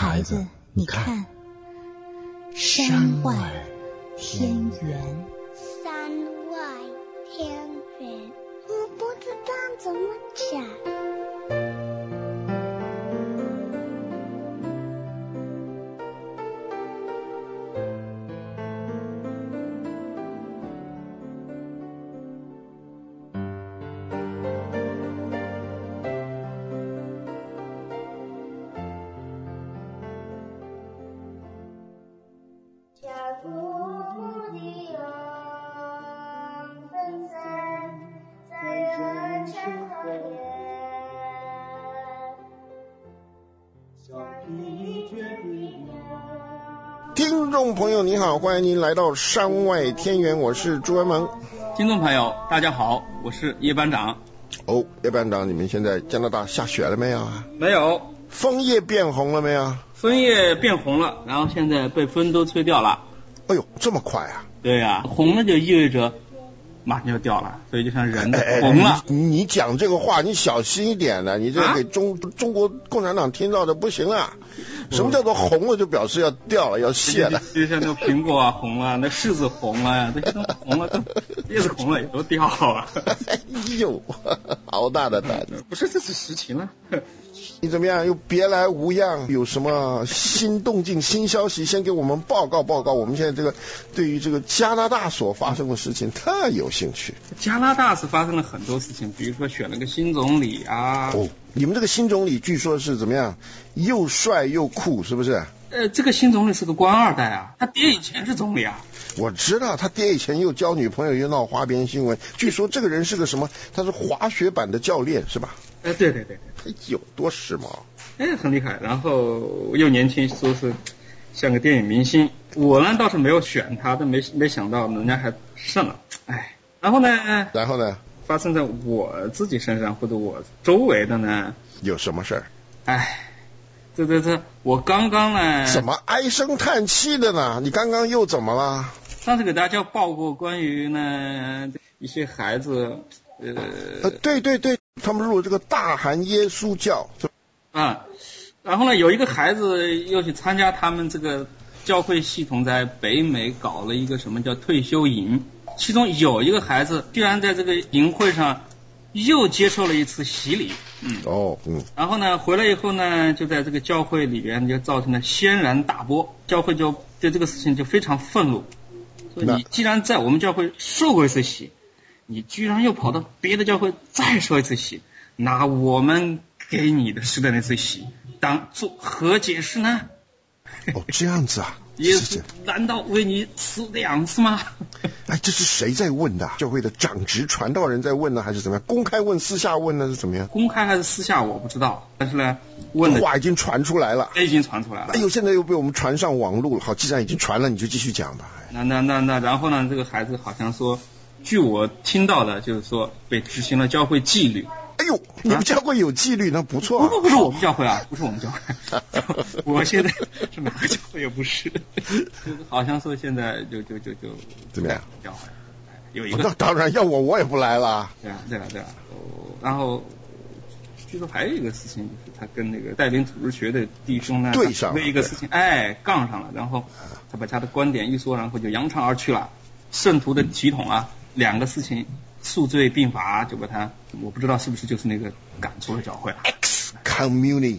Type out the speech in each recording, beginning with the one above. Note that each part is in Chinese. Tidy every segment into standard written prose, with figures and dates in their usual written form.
孩子，你看，山外天圆。 山外天圆，我不知道怎么讲。 听众朋友你好，欢迎您来到山外天圆，我是朱文萌。 听众朋友大家好，我是叶班长。 哦，叶班长，你们现在加拿大下雪了没有啊？ 没有。 枫叶变红了没有？ 枫叶变红了，然后现在被风都吹掉了。 哎呦，这么快啊？ 对啊，红了就意味着马上就掉了，所以就像人红了。 你讲这个话你小心一点的，你这给中国共产党听到的不行啊。什么叫做红了就表示要掉了要谢了？ 就像那个苹果啊红了，那柿子红了呀，这些都红了，叶子红了也都掉了。 哎呦，好大的胆子！ 不是，这是实情啊。 你怎么样？又别来无恙？有什么新动静、新消息？先给我们报告。我们现在这个对于这个加拿大所发生的事情特有兴趣。 加拿大是发生了很多事情，比如说选了个新总理啊。 哦，你们这个新总理据说是怎么样？又帅又酷，是不是？ 这个新总理是个官二代啊，他爹以前是总理啊。 我知道他爹以前又交女朋友又闹花边新闻，据说这个人是个什么？他是滑雪板的教练是吧？ 对。 哎呦，多时髦！ 很厉害，然后又年轻，说是像个电影明星。我呢倒是没有选他，但没想到人家还胜了。哎，然后呢？发生在我自己身上或者我周围的呢？ 有什么事儿？ 哎，这，我刚刚呢？ 怎么唉声叹气的呢？你刚刚又怎么了？ 上次给大家报过关于呢一些孩子， 对，他们入了这个大韩耶稣教啊，然后呢有一个孩子又去参加他们这个教会系统在北美搞了一个什么叫退休营，其中有一个孩子居然在这个营会上又接受了一次洗礼。然后呢回来以后呢就在这个教会里边就造成了轩然大波，教会就对这个事情就非常愤怒，说你既然在我们教会受过一次洗，你居然又跑到别的教会再受一次洗，拿我们给你的施的那次洗当做何解释呢？ 这样子啊？ 耶稣难道为你死2次吗？ 哎，这是谁在问的？教会的长执传道人在问呢，还是怎么样？公开问私下问呢，是怎么样？ 公开还是私下我不知道，但是呢问的话已经传出来了。 已经传出来了。 哎呦，现在又被我们传上网路了。好，既然已经传了，你就继续讲吧。 那然后呢这个孩子好像说，据我听到的就是说被执行了教会纪律。 哎呦，你们教会有纪律，那不错啊。 不是我们教会啊，不是我们教会。我现在是哪个教会也不是。好像说现在就怎么样？ 教会有一个。 那当然要我也不来了。 对啊。然后据说还有一个事情，就是他跟那个带领组织学的弟兄呢对上了， 为一个事情杠上了，然后他把他的观点一说，然后就扬长而去了。圣徒的体统啊，2个事情数罪并罚，就把他，我不知道是不是就是那个赶出了教会了。 excommunicated。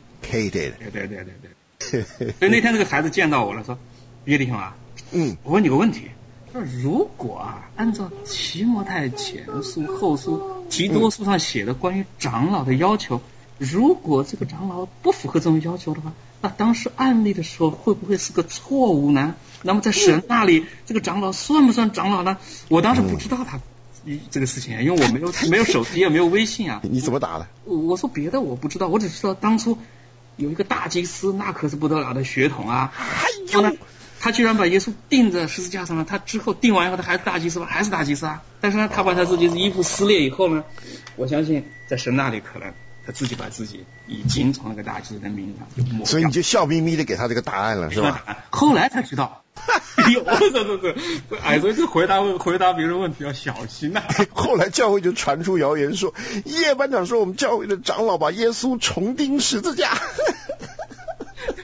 对。所以那天这个孩子见到我了，说约弟兄啊，我问你个问题，说如果按照提摩太前书、后书、提多书上写的关于长老的要求，如果这个长老不符合这种要求的话，那当时案例的时候会不会是个错误呢？那么在神那里，这个长老算不算长老呢？我当时不知道他这个事情，因为我没有手机也没有微信啊。 你怎么打的？ 我说别的我不知道，我只知道当初有一个大祭司，那可是不得了的血统啊。然后呢，他居然把耶稣钉在十字架上了，他之后钉完以后他还是大祭司吗？还是大祭司啊。但是呢，他把他自己的衣服撕裂以后呢，我相信在神那里可能他自己把自己已经从那个大祭司的名字上就抹掉， 所以你就笑眯眯的给他这个答案了，是吧？ 后来才知道。所以这回答别人问题要小心呐。 后来教会就传出谣言说，叶班长说我们教会的长老把耶稣重钉十字架。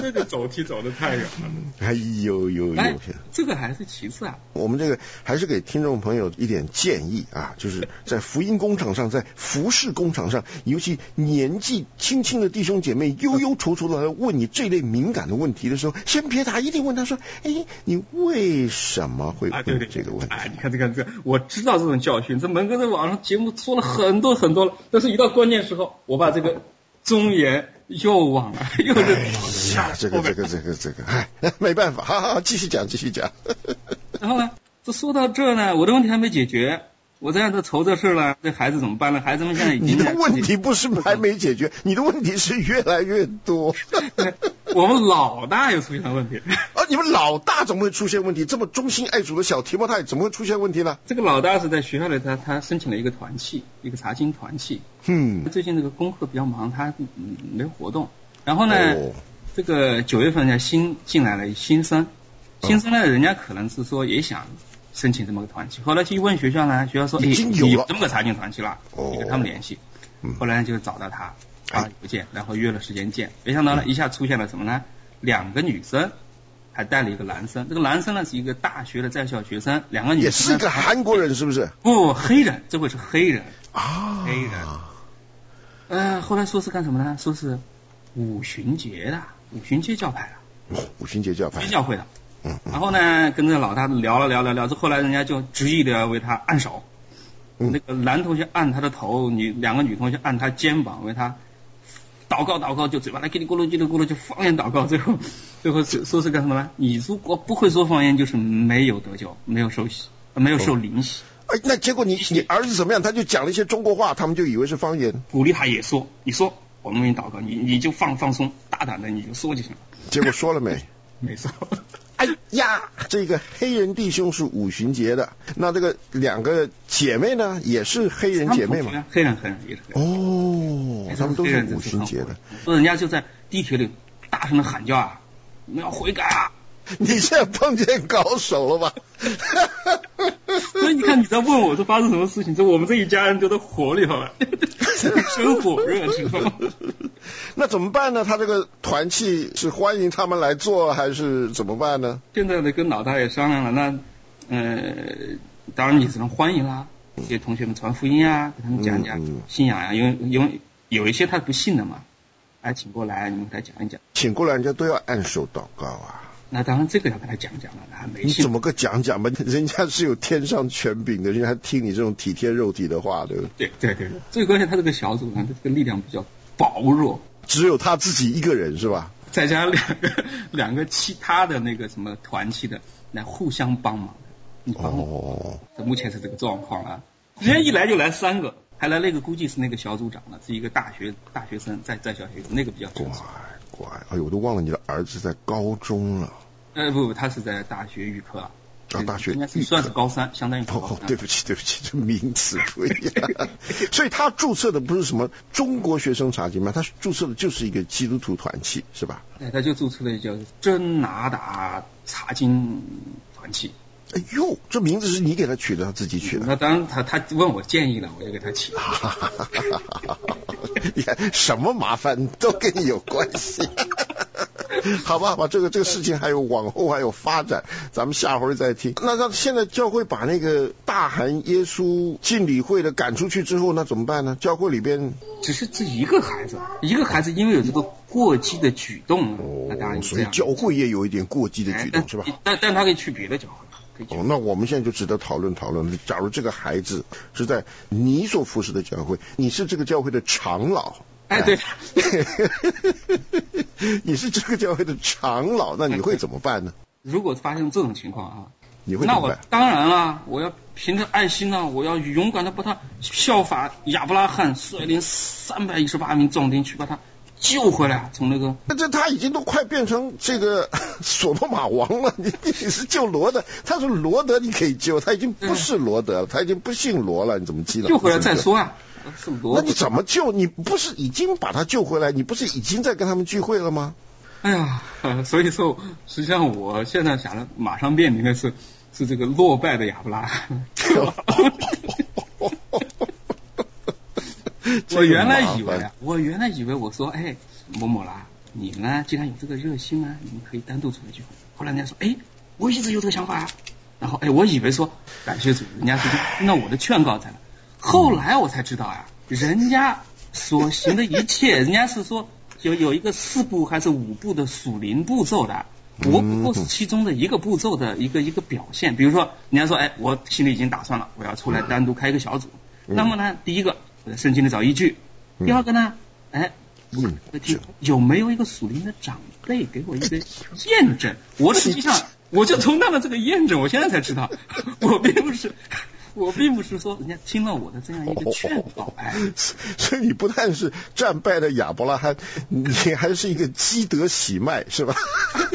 这个走题走得太远了。 哎呦， 这个还是其次啊。 我们这个还是给听众朋友一点建议啊，就是在福音工厂上，在服事工厂上，尤其年纪轻轻的弟兄姐妹忧忧愁愁的来问你这类敏感的问题的时候，先别答，一定问他说：“哎，你为什么会问这个问题？” 你看这个，我知道这种教训，这门哥在网上节目说了很多很多了，但是一到关键时候，我把这个忠言又忘了，又是这个，哎，没办法，好，继续讲。 然后呢，这说到这呢，我的问题还没解决，我这样的愁这事了，这孩子怎么办呢？孩子们现在已经…… 你的问题不是还没解决，你的问题是越来越多。 我们老大又出现了问题。 你们老大怎么会出现问题？这么忠心爱主的小提摩太怎么会出现问题呢？ 这个老大是在学校里，他申请了一个团契，一个查经团契。最近这个功课比较忙，他没有活动。然后呢，这个9月份呢新进来了新生呢，人家可能是说也想申请这么个团契，后来去问学校呢，学校说已经有了这么个查经团契了，你跟他们联系。后来就找到他，发邮件，然后约了时间见。没想到呢，一下出现了什么呢？2个女生，还带了一个男生。这个男生呢是一个大学的在校学生，2个女生也是个韩国人，是不是？ 不，黑人，这回是黑人啊， 黑人。后来说是干什么呢？说是五旬节教派的。 五旬节教派。 教会的。然后呢，跟这老大聊了，这后来人家就执意的要为他按手。那个男同学按他的头，2个女同学按他肩膀，为他祷告，就嘴巴来叽里咕噜就方言祷告，最后说是干什么呢？你如果不会说方言，就是没有得救，没有受灵洗。 那结果你儿子怎么样？他就讲了一些中国话，他们就以为是方言。 鼓励他也说，你说我们为你祷告，你就放松，大胆的你就说就行了。 结果说了没？ 没说。 哎呀，这个黑人弟兄是五旬节的，那这个2个姐妹呢，也是黑人姐妹嘛？ 黑人也是黑人。 他们都是五旬节的。 人家就在地铁里大声的喊叫啊，你们要悔改啊！ 你现在碰见高手了吧？ 所以你看你在问我这发生什么事情，我们这一家人都在火里头了，真火热，知道吗？ 那怎么办呢？他这个团契是欢迎他们来做，还是怎么办呢？ 现在呢，跟老大也商量了，那当然你只能欢迎啦，给同学们传福音啊，给他们讲讲信仰啊，因为有一些他不信的嘛，请过来你们给他讲一讲。 请过来人家都要按手祷告啊。那当然这个要跟他讲讲了，他没信。 你怎么个讲吧？人家是有天上权柄的，人家还听你这种体贴肉体的话，对不对？ 对，最关键他这个小组呢，这个力量比较薄弱，只有他自己一个人是吧？再加上两个其他的那个什么团契的来互相帮忙。目前是这个状况啊。人家一来就来3个，还来那个估计是那个小组长了，是一个大学生在校学生，那个比较成熟。乖，哎呦，我都忘了你的儿子在高中了。不，他是在大学预科。大学应该是算是高3，相当于高3。对不起，这名词不一样。所以他注册的不是什么中国学生查经嘛，他注册的就是一个基督徒团契，是吧？他就注册的叫真拿达查经团契。哎呦，这名字是你给他取的，他自己取的？那当然，他问我建议了，我就给他起。你看什么麻烦都跟你有关系。好吧，这个事情往后还有发展，咱们下回再听。那现在教会把那个大喊耶稣进礼会的赶出去之后，那怎么办呢？教会里边只是这一个孩子，因为有这个过激的举动，那当然所以教会也有一点过激的举动，是吧？但他可以去别的教会。那我们现在就值得讨论。假如这个孩子是在你所服侍的教会，你是这个教会的长老。对，你是这个教会的长老，那你会怎么办呢？如果发生这种情况啊，你会怎么办？那我当然了，我要凭着爱心呢，我要勇敢的把他效法亚伯拉罕率领318名壮丁去把他救回来，从那个。那他已经都快变成这个所罗马王了，你是救罗德，他说罗德你可以救，他已经不是罗德了，他已经不姓罗了，你怎么记得？救回来再说啊。那你怎么救？你不是已经把他救回来？你不是已经在跟他们聚会了吗？哎呀，所以说，实际上我现在想的马上面临的是这个落败的亚伯拉罕。我原来以为我说，某某啦， 你呢既然有这个热心啊，你们可以单独出来聚会。后来人家说，哎，我一直有这个想法啊。然后我以为说感谢主，人家是听到我的劝告才来。后来我才知道啊，人家所行的一切，人家是说有一个4步还是5步的属灵步骤的。我不过是其中的一个步骤的一个表现。比如说人家说，我心里已经打算了，我要出来单独开一个小组。那么呢，第一个我在圣经里找依据，第二个呢，有没有一个属灵的长辈给我一个验证？我实际上我就充当了这个验证，我现在才知道，我并不是说人家听了我的这样一个劝告， 所以你不但是战败的亚伯拉罕，你还是一个积德喜迈，是吧？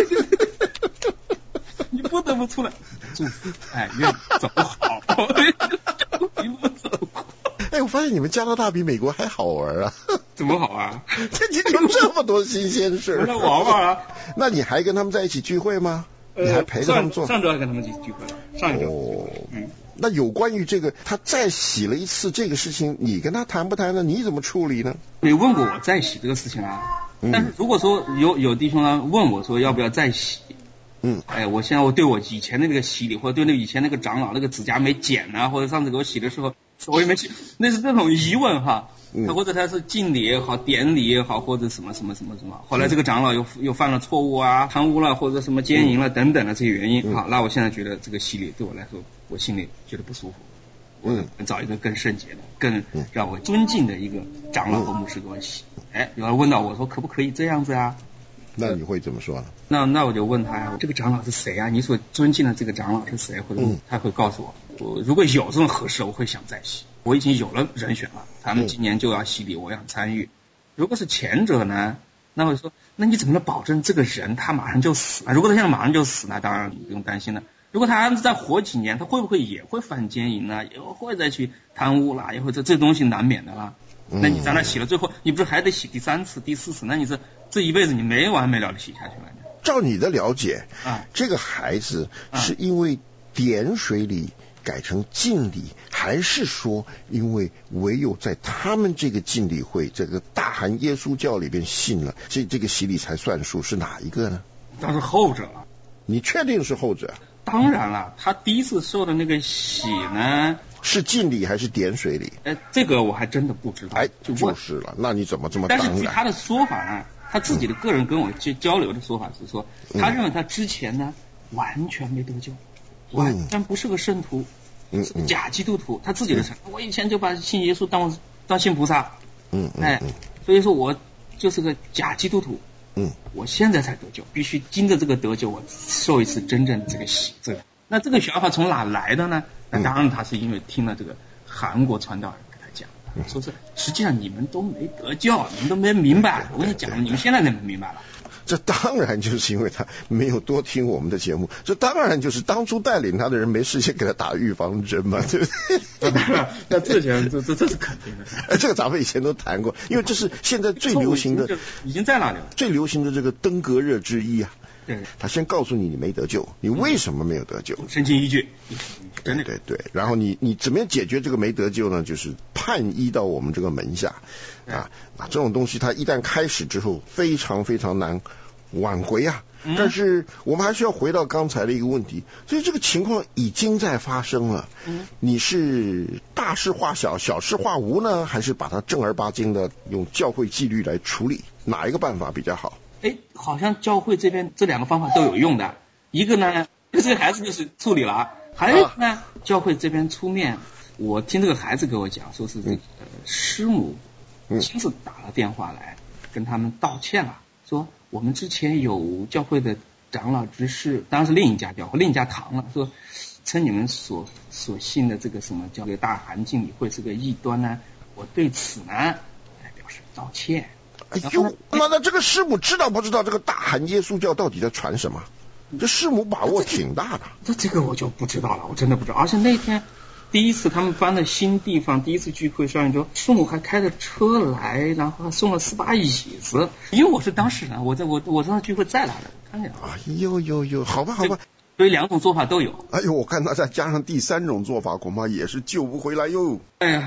你不得不出来祝福，愿走好，一路走好。 我发现你们加拿大比美国还好玩啊！ 怎么好啊？ 有这么多新鲜事， 来玩玩啊！ 那你还跟他们在一起聚会吗？你还陪着他们做？ 上周还跟他们一起聚会了，上一周。 那有关于这个他再洗了一次这个事情，你跟他谈不谈呢？你怎么处理呢？ 你问过我再洗这个事情啊？但是如果说有弟兄啊问我说要不要再洗，我现在我对我以前的那个洗礼，或者对那以前那个长老那个指甲没剪啊，或者上次给我洗的时候我也没洗，那是这种疑问哈。或者他是敬礼也好，典礼也好，或者什么，后来这个长老又犯了错误啊，贪污了，或者什么奸淫了等等的这些原因，那我现在觉得这个洗礼对我来说，我心里觉得不舒服，我找一个更圣洁的、更让我尊敬的一个长老和牧师给我洗。有人问到我说可不可以这样子啊？ 那你会怎么说呢？ 那我就问他呀，这个长老是谁啊？你所尊敬的这个长老是谁？或者他会告诉我，如果有这种合适，我会想再洗。我已经有了人选了，他们今年就要洗礼，我想参与。如果是前者呢，那我就说，那你怎么能保证这个人他马上就死呢？如果他现在马上就死，那当然不用担心了。如果他再活几年，他会不会也会犯奸淫呢？也会再去贪污啦，也会这东西难免的啦。那你在那洗了，最后你不是还得洗第3次、第4次？那你这一辈子你没完没了的洗下去了。 照你的了解，这个孩子是因为点水礼改成浸礼，还是说因为唯有在他们这个浸礼会这个大韩耶稣教里边信了，这个洗礼才算数？是哪一个呢？ 当然是后者了。你确定是后者？ 当然了，他第一次受的那个洗呢， 是浸礼还是点水礼？ 这个我还真的不知道。 就是了，那你怎么这么当然？ 但是据他的说法呢，他自己的个人跟我交流的说法是说，他认为他之前呢完全没得救，完全不是个圣徒，是个假基督徒。他自己的承认，我以前就把信耶稣当信菩萨，所以说我就是个假基督徒。我现在才得救，必须经着这个得救，我受一次真正的这个洗。那这个想法从哪来的呢？那当然他是因为听了这个韩国传道人跟他讲，说是实际上你们都没得救，你们都没明白。我跟你讲，你们现在能明白了。 这当然就是因为他没有多听我们的节目，这当然就是当初带领他的人没事先给他打预防针嘛，对不对？ 那这是肯定的。 这个咱们以前都谈过，因为这是现在最流行的， 已经在那里了。 最流行的这个登革热之一啊。 对， 他先告诉你没得救，你为什么没有得救？ 圣经依据。 对，然后你怎么样解决这个没得救呢？就是判依到我们这个门下这种东西它一旦开始之后，非常非常难挽回啊。但是我们还是要回到刚才的一个问题，所以这个情况已经在发生了。你是大事化小，小事化无呢，还是把它正儿八经的用教会纪律来处理？哪一个办法比较好？ 好像教会这边这2个方法都有用的。一个呢，这个孩子就是处理了，还有呢，教会这边出面。我听这个孩子给我讲，说是这个师母亲自打了电话来跟他们道歉了，说我们之前有教会的长老执事，当然是另一家教会另一家堂了，说称你们所信的这个什么叫大韩浸礼会是个异端呢，我对此呢来表示道歉。 那这个师母知道不知道这个大韩耶稣教到底在传什么？这师母把握挺大的。 这个我就不知道了，我真的不知道。而且那天第一次他们搬了新地方，第一次聚会上周，师母还开着车来，然后还送了4把椅子。因为我是当事人，我这场聚会在哪的，我看见了。 好吧。 所以2种做法都有。 我看他再加上第3种做法，恐怕也是救不回来哟。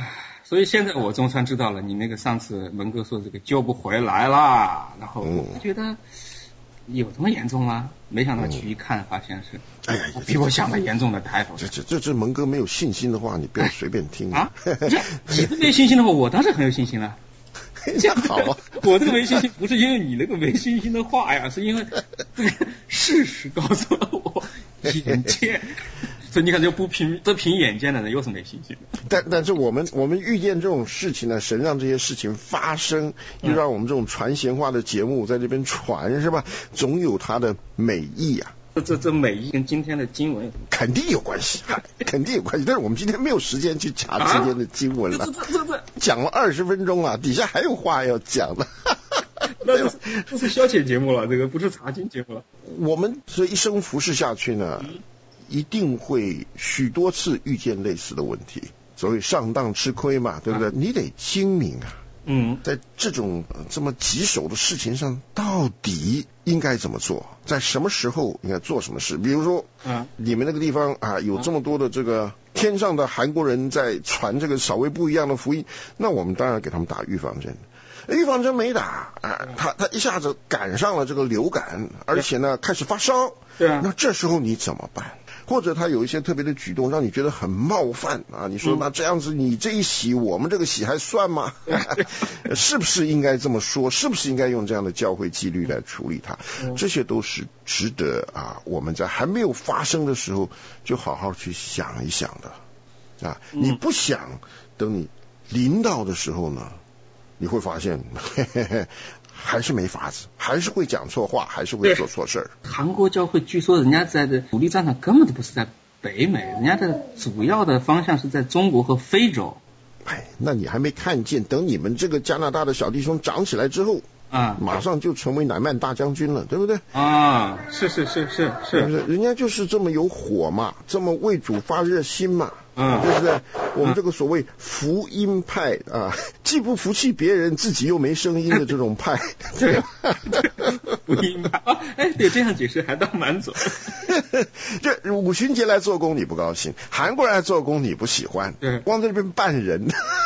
所以现在我总算知道了，你那个上次文哥说这个救不回来啦，然后我觉得有这么严重吗？没想到去一看，发现是， 哎呀， 比我想的严重的太多。 这蒙哥没有信心的话，你不要随便听啊！你这没有信心的话，我当然很有信心了。 这样好啊！ 我这个没信心不是因为你那个没信心的话呀，是因为这个事实告诉了我眼见。所以你看，这凭眼见的人又是没信心的。 但是我们遇见这种事情呢，神让这些事情发生，又让我们这种传闲话的节目在这边传，是吧？总有它的美意啊。 这美意跟今天的经文肯定有关系，肯定有关系。但是我们今天没有时间去查今天的经文了，讲了20分钟啊，底下还有话要讲的。 这是消遣节目了，这个不是查经节目了。 我们这一生服侍下去呢，一定会许多次遇见类似的问题，所谓上当吃亏嘛，对不对？你得精明啊。在这种这么棘手的事情上，到底应该怎么做？在什么时候应该做什么事？比如说，你们那个地方啊，有这么多的这个天上的韩国人在传这个稍微不一样的福音，那我们当然给他们打预防针。预防针没打啊，他一下子赶上了这个流感，而且呢开始发烧，那这时候你怎么办？或者他有一些特别的举动让你觉得很冒犯啊，你说那这样子你这一洗我们这个洗还算吗？是不是应该这么说？是不是应该用这样的教会纪律来处理它？这些都是值得啊我们在还没有发生的时候就好好去想一想的啊。你不想，等你临到的时候呢，你会发现还是没法子，还是会讲错话，还是会做错事儿。 韩国教会据说人家在的主力战场根本都不是在北美，人家的主要的方向是在中国和非洲。 那你还没看见，等你们这个加拿大的小弟兄长起来之后马上就成为乃曼大将军了，对不对？ 是， 人家就是这么有火嘛，这么为主发热心嘛。对不对？我们这个所谓福音派啊，既不服气别人，自己又没声音的这种派， 对，福音派对，这样解释还倒蛮准。 这5旬节来做工你不高兴，韩国人来做工你不喜欢，光在这边扮人，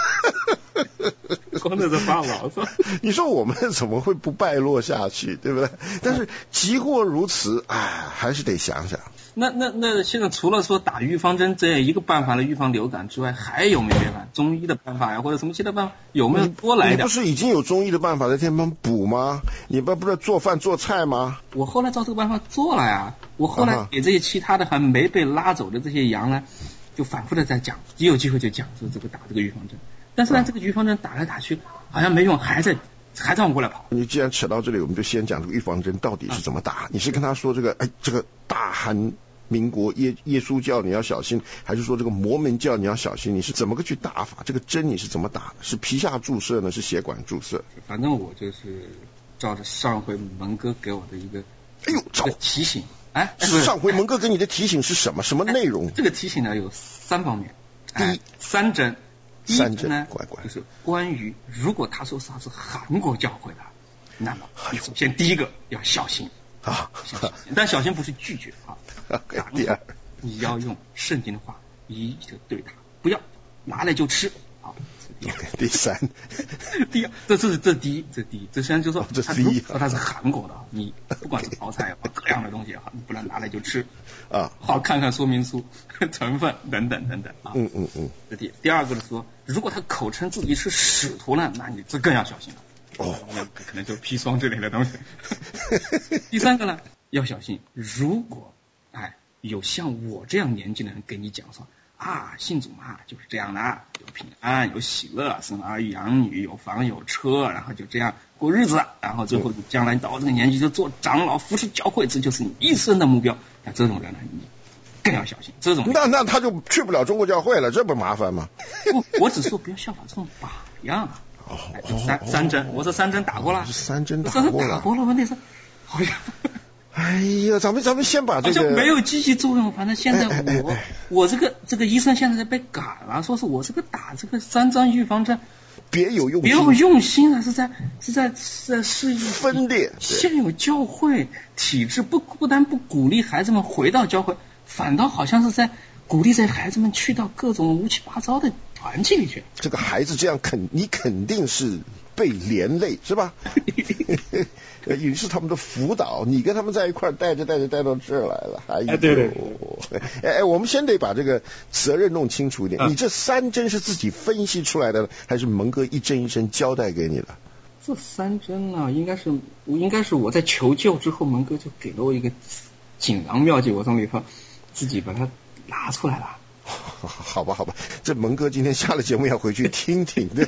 光在这发牢骚， 你说我们怎么会不败落下去，对不对？但是即或如此，还是得想想。 那现在除了说打预防针这样一个办法来预防流感之外，还有没有办法？中医的办法呀，或者什么其他办法，有没有多来点？ 你不是已经有中医的办法在天帮补吗？你不是做饭做菜吗？ 我后来照这个办法做了呀。我后来给这些其他的还没被拉走的这些羊呢，就反复的在讲，一有机会就讲说这个打这个预防针。但是呢，这个预防针打来打去好像没用，还在往过来跑。 你既然扯到这里，我们就先讲这个预防针到底是怎么打。你是跟他说这个这个大韩民国耶稣教你要小心，还是说这个摩门教你要小心？你是怎么个去打法？这个针你是怎么打的？是皮下注射呢？是血管注射？ 反正我就是照着上回蒙哥给我的一个提醒。 上回蒙哥给你的提醒是什么？什么内容？ 这个提醒呢有3方面。第一，3针。第一呢，就是关于如果他说他是韩国教会的，那么首先第一个要小心但小心不是拒绝第二，你要用圣经的话一一的对他，不要拿来就吃。 第三， 第二，这是第一，这实际上就是说，他是韩国的，你不管是泡菜各样的东西你不能拿来就吃好看看说明书成分等等这第二个是说，如果他口称自己是使徒呢，那你这更要小心了可能就砒霜之类的东西。第三个呢，要小心，如果有像我这样年纪的人给你讲说信主嘛就是这样的，有平安有喜乐，生儿养女，有房有车，然后就这样过日子，然后最后将来到这个年纪就做长老服侍教会，这就是你一生的目标。那这种人呢，你更要小心。这种那他就去不了中国教会了，这不麻烦吗？ 我只说不要效仿这种榜样。三针，我说3针打过了 ，3针打过了，问题是好像。 哎呀，咱们先把这个好像没有积极作用。反正现在我这个医生现在被赶了，说是我这个打这个3针预防针别有用心啊，是在示意分裂现有教会体制，不但不鼓励孩子们回到教会，反倒好像是在鼓励这孩子们去到各种乌七八糟的传进里去。 这个孩子这样你肯定是被连累是吧？于是他们的辅导，你跟他们在一块带到这儿来了。对，我们先得把这个责任弄清楚一点。你这3针是自己分析出来的，还是蒙哥一针一针交代给你的？ 这3针呢，应该是我在求救之后，蒙哥就给了我一个锦囊妙计，我从里头自己把它拿出来了。 好吧，这蒙哥今天下了节目要回去听听的。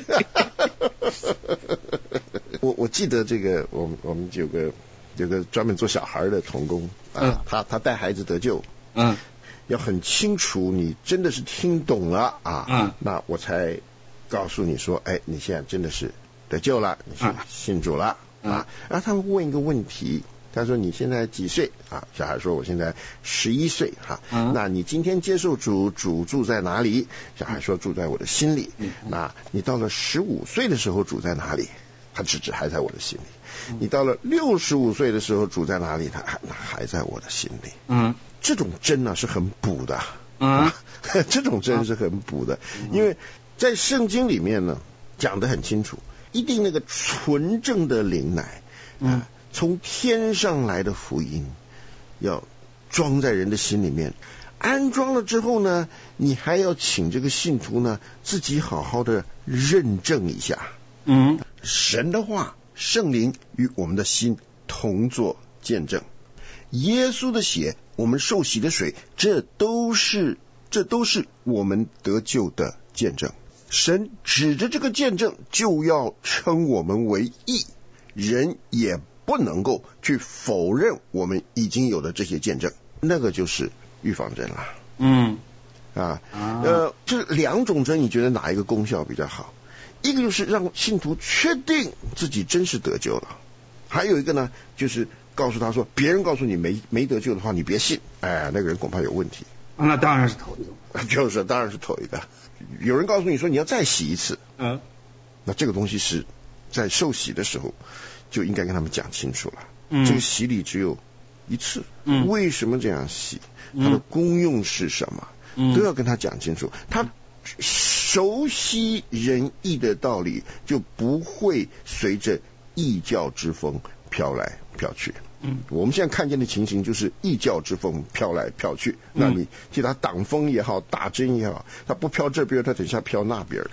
我记得这个我们有个专门做小孩的童工啊，他带孩子得救，要很清楚你真的是听懂了啊，那我才告诉你说，哎，你现在真的是得救了，你是信主了啊。然后他们问一个问题，他说你现在几岁啊？小孩说我现在11岁哈。那你今天接受主住在哪里？小孩说住在我的心里。那你到了15岁的时候主在哪里？他指还在我的心里。你到了65岁的时候主在哪里？他还在我的心里。这种针呢是很补的。这种针是很补的，因为在圣经里面呢讲得很清楚，一定那个纯正的灵奶，从天上来的福音要装在人的心里面，安装了之后呢，你还要请这个信徒呢自己好好的认证一下。神的话，圣灵与我们的心同作见证，耶稣的血，我们受洗的水，这都是我们得救的见证。神指着这个见证就要称我们为义，人也不能够去否认我们已经有的这些见证，那个就是预防针了。这2种针你觉得哪一个功效比较好？一个就是让信徒确定自己真是得救了，还有一个呢就是告诉他说，别人告诉你没得救的话你别信，那个人恐怕有问题。 那当然是头一个。 当然是头一个。有人告诉你说你要再洗一次，那这个东西是在受洗的时候就应该跟他们讲清楚了。这个洗礼只有一次，为什么这样洗，它的功用是什么，都要跟他讲清楚。他熟悉仁义的道理，就不会随着异教之风飘来飘去。我们现在看见的情形就是异教之风飘来飘去，那你替他挡风也好，打针也好，他不飘这边，他等一下飘那边。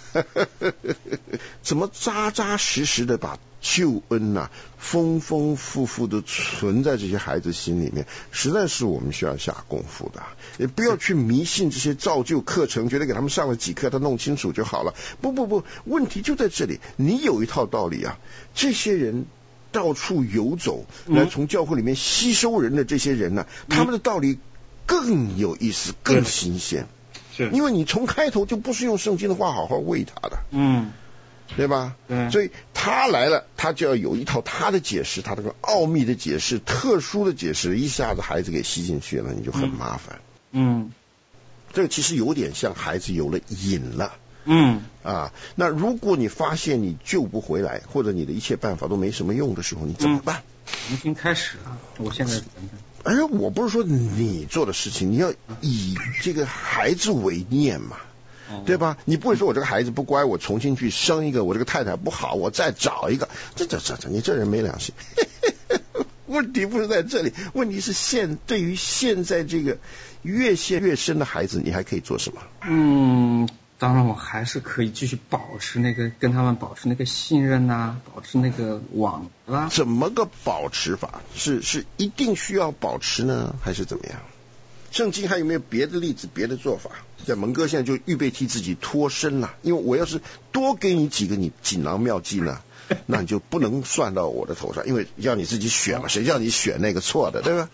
怎么扎扎实实的把救恩丰丰富富的存在这些孩子心里面，实在是我们需要下功夫的。也不要去迷信这些造就课程，觉得给他们上了几课他弄清楚就好了。不，问题就在这里，你有一套道理啊，这些人到处游走来从教会里面吸收人的这些人呢，他们的道理更有意思，更新鲜。因为你从开头就不是用圣经的话好好喂他的，对吧？所以他来了，他就要有一套他的解释，他这个奥秘的解释，特殊的解释，一下子孩子给吸进去了，你就很麻烦。这个其实有点像孩子有了瘾了。那如果你发现你救不回来，或者你的一切办法都没什么用的时候，你怎么办？ 重新开始了。我现在我不是说你做的事情，你要以这个孩子为念嘛，对吧？你不会说我这个孩子不乖，我重新去生一个，我这个太太不好，我再找一个，你这人没良心。问题不是在这里，问题是对于现在这个越陷越深的孩子，你还可以做什么？ 当然我还是可以继续跟他们保持那个信任保持那个网啦。 怎么个保持法？是一定需要保持呢，还是怎么样？圣经还有没有别的例子、别的做法？在蒙哥现在就预备替自己脱身了，因为我要是多给你几个你锦囊妙计呢，那你就不能算到我的头上，因为要你自己选嘛，谁叫你选那个错的，对吧？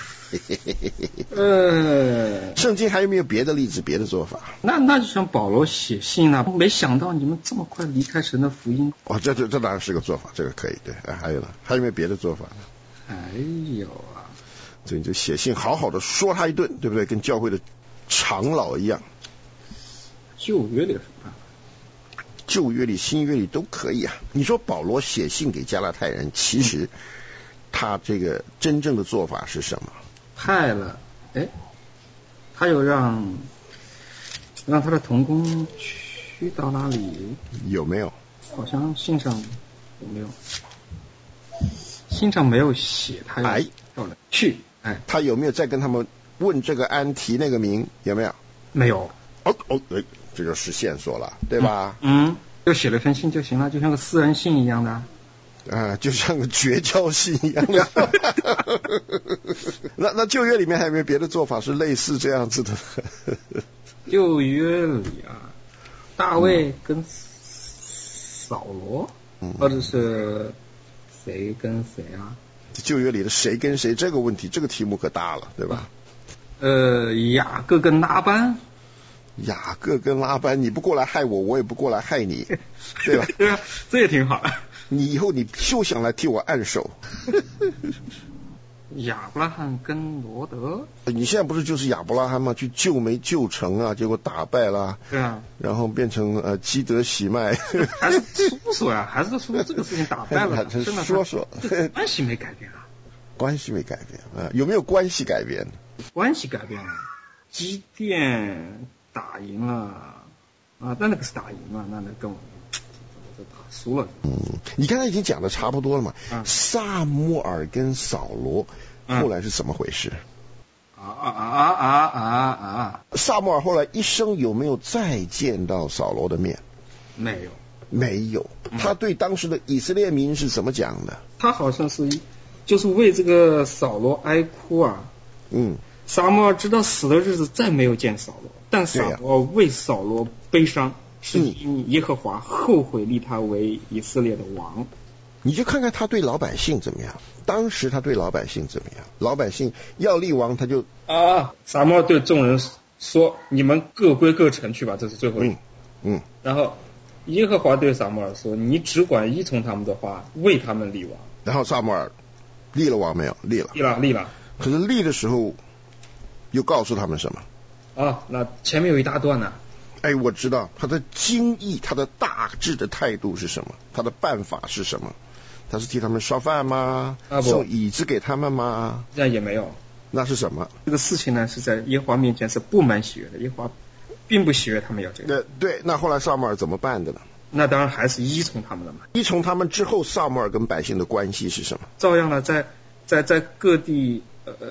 圣经还有没有别的例子、别的做法？ 那就像保罗写信没想到你们这么快离开神的福音。 这当然是个做法，这个可以。对，还有呢？还有没有别的做法呢？ 还有啊， 所以你就写信好好的说他一顿，对不对？跟教会的长老一样。 旧约里有什么办法？ 旧约里、新约里都可以啊。你说保罗写信给加拉太人，其实他这个真正的做法是什么？ 派了，他又让让他的同工去到哪里？ 有没有？ 好像信上有没有？信上没有写他要到了去。哎， 他有没有再跟他们问这个安提那个名？有没有？ 没有。 这就是线索了，对吧？ 就写了封信就行了，就像个私人信一样的。 就像个绝交信一样的。那旧约里面还有没有别的做法是类似这样子的？ 旧约里啊，大卫跟扫罗，或者是谁跟谁啊？ 旧约里的谁跟谁这个问题，这个题目可大了，对吧？ 雅各跟拉班。 雅各跟拉班，你不过来害我，我也不过来害你，对吧？ 对啊，这也挺好。 你以后你休想来替我按手。 亚伯拉罕跟罗德， 你现在不是就是亚伯拉罕吗？去救没救成啊？结果打败了， 对啊， 然后变成基德喜麦， 还是说呀，还是说这个事情打败了，真的说关系没改变啊， 关系没改变啊？有没有关系改变？ 关系改变了，基甸打赢了啊，但那个是打赢了，那跟我打输了。 你刚才已经讲的差不多了嘛。撒母耳跟扫罗后来是怎么回事？撒母耳后来一生有没有再见到扫罗的面？没有。他对当时的以色列民是怎么讲的？ 他好像是就是为这个扫罗哀哭啊。撒母耳直到死的日子再没有见扫罗，但扫罗为扫罗悲伤，是因耶和华后悔立他为以色列的王。 你就看看他对老百姓怎么样，当时他对老百姓怎么样？老百姓要立王，他就撒母耳对众人说：“你们各归各城去吧。”这是最后一然后耶和华对撒母耳说：“你只管依从他们的话，为他们立王。” 然后撒母耳立了王没有？立了。可是立的时候又告诉他们什么？ 那前面有一大段呢。 我知道他的经意，他的大致的态度是什么？他的办法是什么？他是替他们烧饭吗？送椅子给他们吗？ 这样也没有。 那是什么？ 这个事情呢，是在耶和华面前是不满喜悦的，耶和华并不喜悦他们要这个。 对，那后来撒母耳怎么办的呢？ 那当然还是依从他们的嘛。 依从他们之后，撒母耳跟百姓的关系是什么？ 照样呢，在各地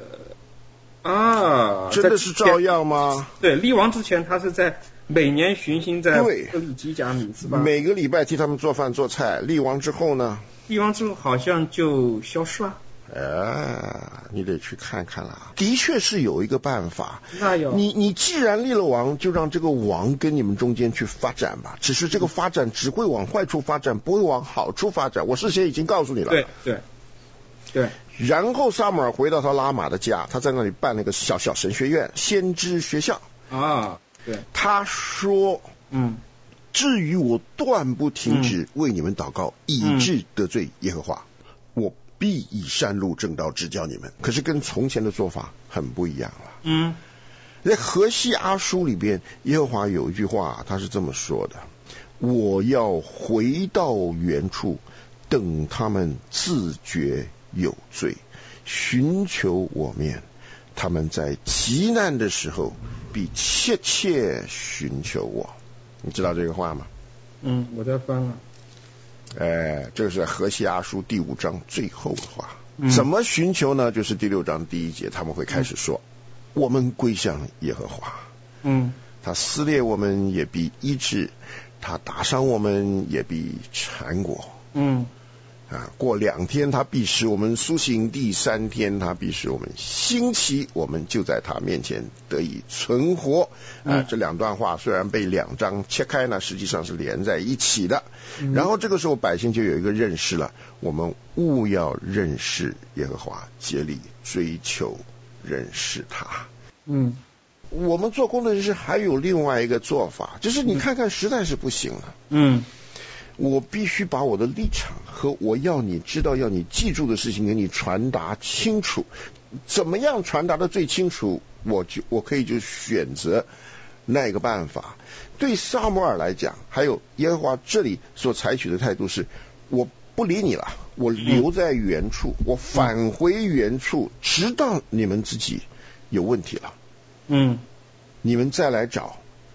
真的是照样吗？ 对，立王之前，他是在每年巡行在各利基甲米是吧？ 每个礼拜替他们做饭做菜。立王之后呢？ 立王之后好像就消失了。 你得去看看了。的确是有一个办法。 那有。 你既然立了王，就让这个王跟你们中间去发展吧。只是这个发展只会往坏处发展，不会往好处发展。我事先已经告诉你了。 对。 然后撒母耳回到他拉玛的家，他在那里办了一个小小神学院、先知学校。 对。 他说，至于我断不停止为你们祷告，以致得罪耶和华，我必以善路正道指教你们。可是跟从前的做法很不一样了。在何西阿书里边，耶和华有一句话，他是这么说的：我要回到原处，等他们自觉有罪，寻求我面，他们在极难的时候必切切寻求我。你知道这个话吗？ 我在翻了。 这个是何西阿书第5章最后的话。怎么寻求呢？就是第6章第1节，他们会开始说，我们归向耶和华。他撕裂我们也必医治，他打伤我们也必缠裹。过2天他必使我们苏醒，第3天他必使我们兴起，我们就在他面前得以存活。这2段话虽然被2章切开呢，实际上是连在一起的。然后这个时候百姓就有一个认识了，我们务要认识耶和华，竭力追求认识他。我们做工的人士还有另外一个做法，就是你看看实在是不行了。我必须把我的立场和我要你知道、要你记住的事情给你传达清楚。怎么样传达的最清楚，我可以就选择那个办法。对撒母耳来讲，还有耶和华这里所采取的态度是，我不理你了，我留在原处，我返回原处，直到你们自己有问题了，你们再来找，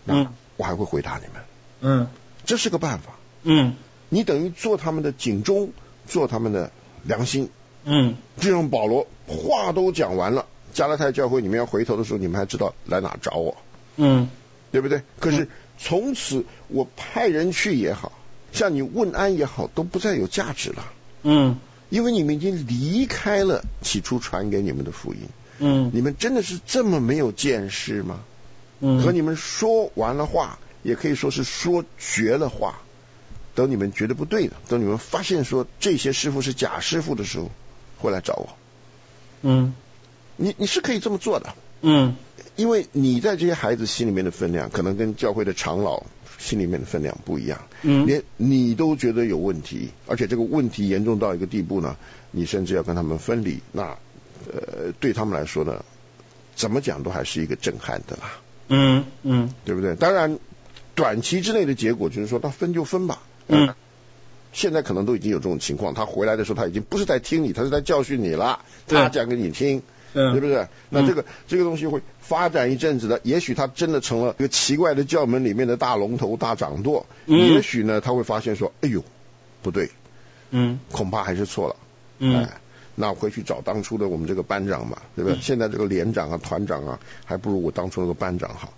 我还会回答你们。 这是个办法。你等于做他们的警钟，做他们的良心。就像保罗话都讲完了，加拉太教会你们要回头的时候，你们还知道来哪找我。对不对？可是从此我派人去也好，向你问安也好，都不再有价值了。因为你们已经离开了起初传给你们的福音。你们真的是这么没有见识吗？和你们说完了话，也可以说是说绝了话。等你们觉得不对的，等你们发现说这些师傅是假师傅的时候，会来找我。你是可以这么做的。因为你在这些孩子心里面的分量，可能跟教会的长老心里面的分量不一样。连你都觉得有问题，而且这个问题严重到一个地步呢，你甚至要跟他们分离。那对他们来说呢，怎么讲都还是一个震撼的啦。对不对？当然短期之内的结果就是说，那分就分吧。现在可能都已经有这种情况，他回来的时候他已经不是在听你，他是在教训你了，他讲给你听。对不对？那这个东西会发展一阵子的，也许他真的成了一个奇怪的教门里面的大龙头、大掌舵。也许呢，他会发现说，哎呦，不对，恐怕还是错了。那回去找当初的我们这个班长嘛，对不对？现在这个连长啊、团长啊，还不如我当初那个班长好。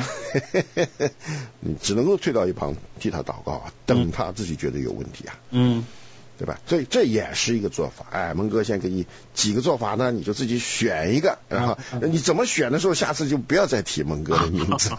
你只能够退到一旁替他祷告啊，等他自己觉得有问题啊。对吧？所以这也是一个做法。蒙哥先给你几个做法呢，你就自己选一个，然后你怎么选的时候，下次就不要再提蒙哥的名字了。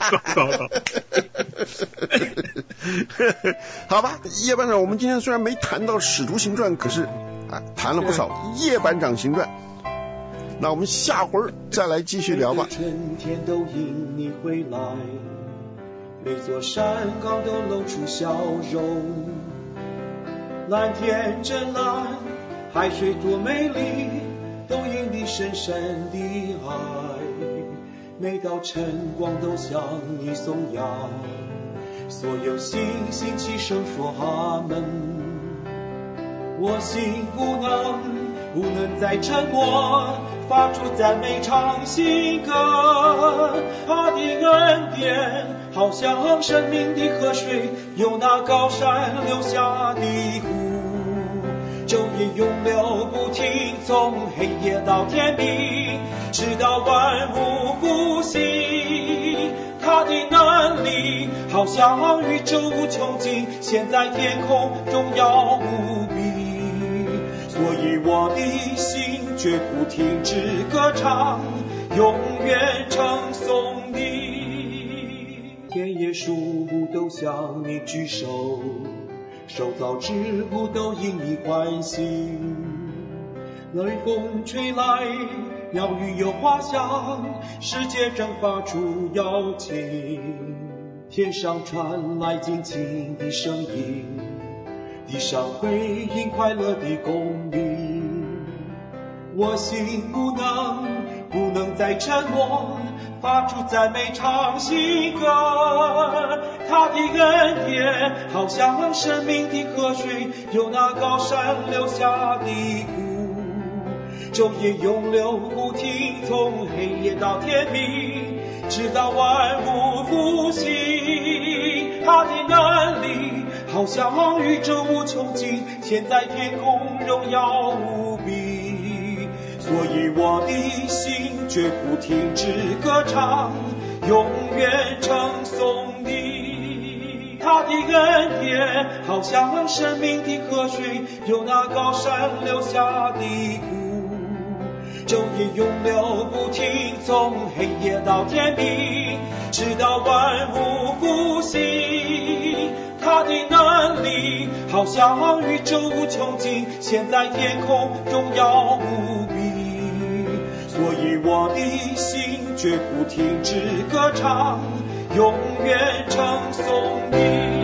好吧，叶班长，我们今天虽然没谈到使徒行传，可是谈了不少叶班长行传。那我们下回再来继续聊吧。 春天都因你回来，每座山岗都露出笑容。蓝天真蓝，海水多美丽，都因你深深的爱。每道晨光都向你颂扬，所有星星齐声说阿门。我心不能再沉默，发出赞美唱新歌。他的恩典好像生命的河水，由那高山流下的湖，昼夜永流不停，从黑夜到天明，直到万物复兴。他的能力好像宇宙无穷尽，现在天空荣耀无比。所以我的心绝不停止歌唱，永远称颂你。天野树木都向你举手，受造之物都因你欢喜。雷风吹来，鸟语有花香，世界正发出邀请。天上传来静静的声音，地上回应快乐的公鸣。我心不能再沉默，发出赞美唱新歌。他的恩典好像生命的河水，由那高山流下的湖，昼夜永流不停，从黑夜到天明，直到万物复兴。他的能力好像宇宙无穷尽，现在天空荣耀无比。所以我的心绝不停止歌唱，永远称颂你。他的恩典好像生命的河水，由那高山流下的湖，昼夜永流不停，从黑夜到天明，直到万物复兴。他的能力好像宇宙无穷尽，现在天空荣耀无比。所以我的心绝不停止歌唱，永远称颂你。